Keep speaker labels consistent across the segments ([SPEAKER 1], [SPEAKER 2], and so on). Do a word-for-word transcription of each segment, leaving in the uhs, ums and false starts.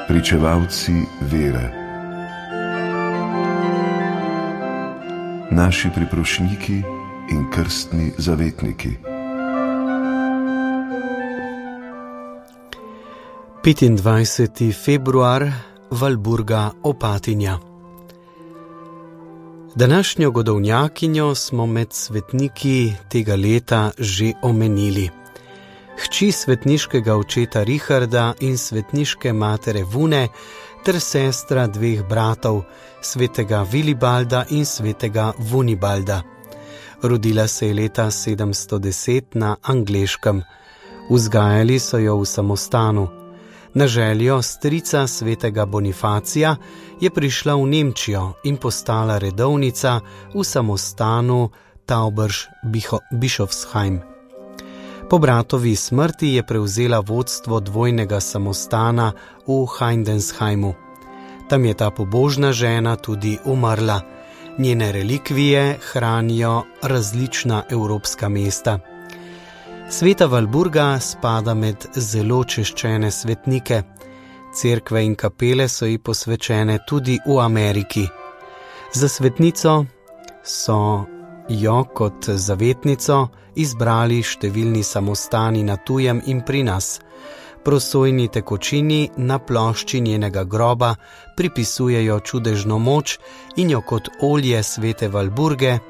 [SPEAKER 1] pričevalci vere, naši priprošniki in krstni zavetniki.
[SPEAKER 2] petindvajseti februar, Valburga Opatinja. Današnjo godovnjakinjo smo med svetniki tega leta že omenili. Hči svetniškega očeta Richarda in svetniške matere Vune ter sestra dveh bratov, svetega Vilibalda in svetega Vunibalda. Rodila se je leta sedemsto deset na Angleškem. Vzgajali so jo v samostanu. Na željo strica svetega Bonifacija je prišla v Nemčijo in postala redovnica v samostanu Tauberž-Bischofsheim. Po bratovi smrti je prevzela vodstvo dvojnega samostana v Heidensheimu. Tam je ta pobožna žena tudi umrla. Njene relikvije hranijo različna evropska mesta. Sveta Valburga spada med zelo češčene svetnike. Cerkve in kapele so ji posvečene tudi v Ameriki. Za svetnico so jo kot zavetnico izbrali številni samostani na tujem in pri nas. Prosojni tekočini na plošči njenega groba pripisujejo čudežno moč in jo kot olje svete Valburge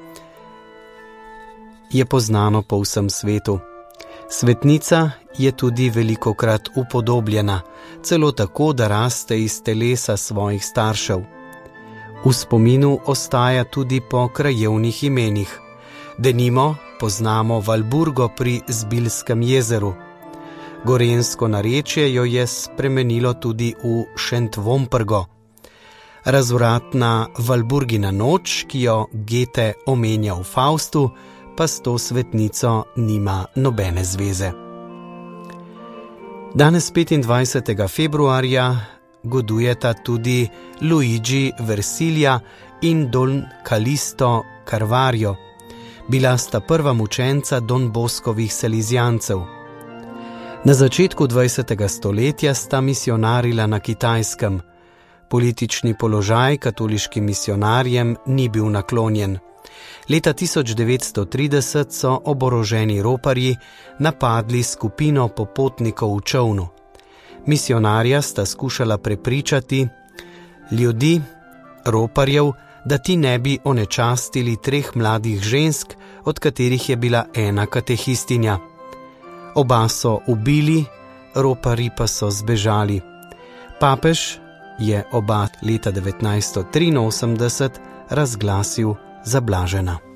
[SPEAKER 2] je poznano po vsem svetu. Svetnica je tudi velikokrat upodobljena, celo tako, da raste iz telesa svojih staršev. V spominu ostaja tudi po krajevnih imenih. Denimo poznamo Valburgo pri Zbiljskem jezeru. Gorenjsko narečje jo je spremenilo tudi v Šentvomprgo. Razvratna Valburgina noč, ki jo Goethe omenja v Faustu, pa s to svetnico nima nobene zveze. Danes petindvajsetega februarja godujeta tudi Luigi Versilja in Don Calisto Carvario. Bila sta prva mučenca Don Boskovih salizijancev. Na začetku dvajsetega stoletja sta misionarila na Kitajskem. Politični položaj katoliškim misionarjem ni bil naklonjen. Leta tisoč devetsto trideset so oboroženi roparji napadli skupino popotnikov v čolnu. Misionarja sta skušala prepričati ljudi, roparjev, da ti ne bi onečastili treh mladih žensk, od katerih je bila ena katehistinja. Oba so ubili, roparji pa so zbežali. Papež je oba leta devetnajststo triinosemdeset razglasil za blažena.